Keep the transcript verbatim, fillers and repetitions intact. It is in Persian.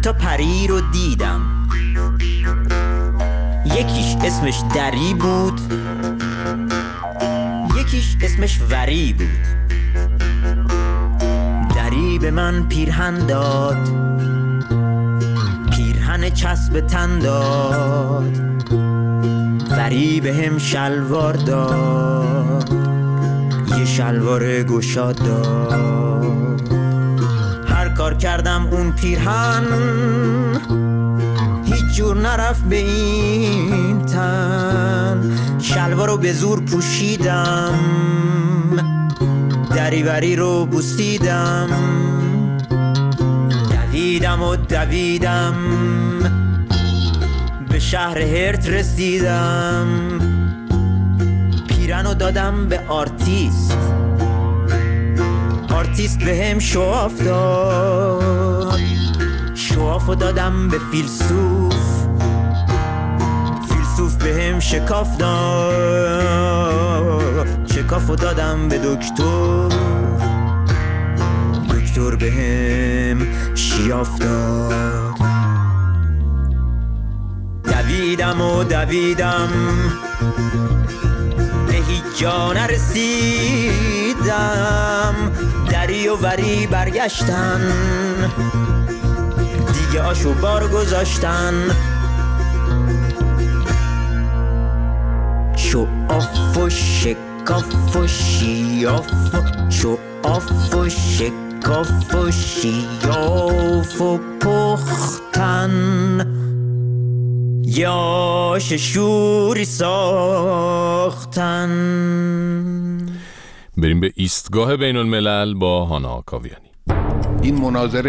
تا پری رو دیدم، یکیش اسمش دری بود، یکیش اسمش وری بود. دری به من پیرهن داد، پیرهن چسب تن داد، وری به هم شلوار داد، یه شلوار گشاد داد. هر کار کردم اون پیرهن هیچ جور نرفت به این تن. شلوار رو به زور پوشیدم، دریوری رو بوسیدم، دویدم و دویدم به شهر هرت رسیدم. پیرن رو دادم به آرتیست، آرتیست به هم شواف داد، شواف رو دادم به فیلسوف، فیلسوف به هم شکاف داد، شکاف رو دادم به دکتر، دکتر به هم شیاف داد. دویدم و دویدم به هیچ جا نرسیدم، دری و وری برگشتن، دیگه آشو بار گذاشتن. شو آف و شکاف و شیاف، شو آف و شکاف و شیاف و پختن، یا ششوری ساختن. بریم به ایستگاه بین الملل با هانا کاویانی. این مناظره